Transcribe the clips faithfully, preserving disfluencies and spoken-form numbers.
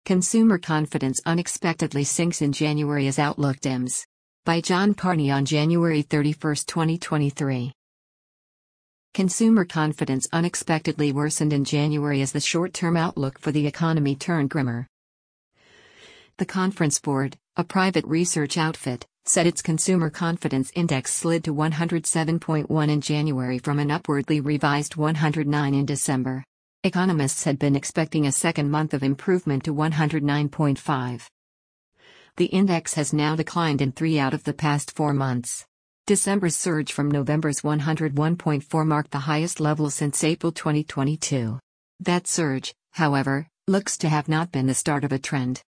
Consumer confidence unexpectedly sinks in January as outlook dims. By John Carney on January thirty-first, twenty twenty-three. Consumer confidence unexpectedly worsened in January as the short-term outlook for the economy turned grimmer. The Conference Board, a private research outfit, said its consumer confidence index slid to one hundred seven point one in January from an upwardly revised one hundred nine in December. Economists had been expecting a second month of improvement to one hundred nine point five. The index has now declined in three out of the past four months. December's surge from November's one hundred one point four marked the highest level since April twenty twenty-two. That surge, however, looks to have not been the start of a trend.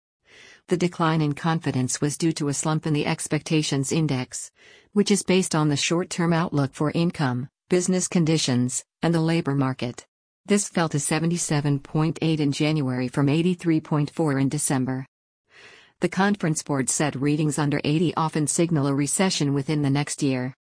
The decline in confidence was due to a slump in the expectations index, which is based on the short-term outlook for income, business conditions, and the labor market. This fell to seventy-seven point eight in January from eighty-three point four in December. The Conference Board said readings under eighty often signal a recession within the next year.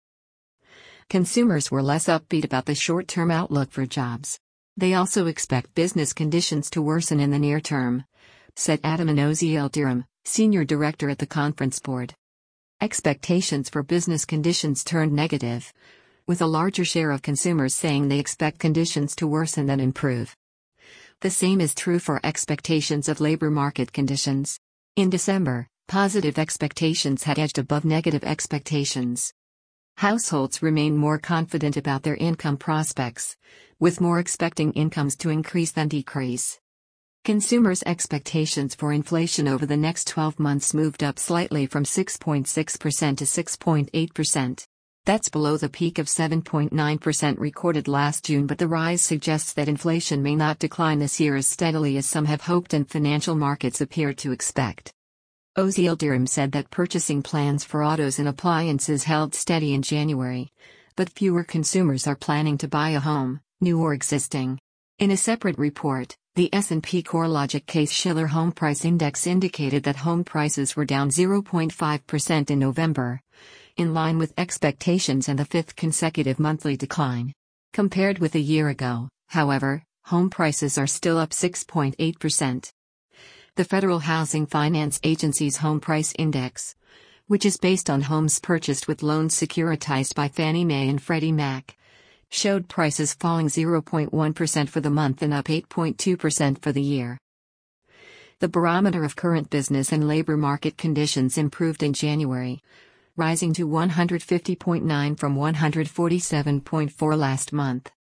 Consumers were less upbeat about the short-term outlook for jobs. They also expect business conditions to worsen in the near term, said Adamon Oziel-Durham, Senior Director at the Conference Board. Expectations for business conditions turned negative, with a larger share of consumers saying they expect conditions to worsen than improve. The same is true for expectations of labor market conditions. In December, positive expectations had edged above negative expectations. Households remain more confident about their income prospects, with more expecting incomes to increase than decrease. Consumers' expectations for inflation over the next twelve months moved up slightly from six point six percent to six point eight percent. That's below the peak of seven point nine percent recorded last June, but the rise suggests that inflation may not decline this year as steadily as some have hoped and financial markets appear to expect. Oziel-Durham said that purchasing plans for autos and appliances held steady in January, but fewer consumers are planning to buy a home, new or existing. In a separate report, the S and P CoreLogic Case-Shiller Home Price Index indicated that home prices were down zero point five percent in November, in line with expectations and the fifth consecutive monthly decline. Compared with a year ago, however, home prices are still up six point eight percent. The Federal Housing Finance Agency's Home Price Index, which is based on homes purchased with loans securitized by Fannie Mae and Freddie Mac, showed prices falling zero point one percent for the month and up eight point two percent for the year. The barometer of current business and labor market conditions improved in January, rising to one hundred fifty point nine from one hundred forty-seven point four last month.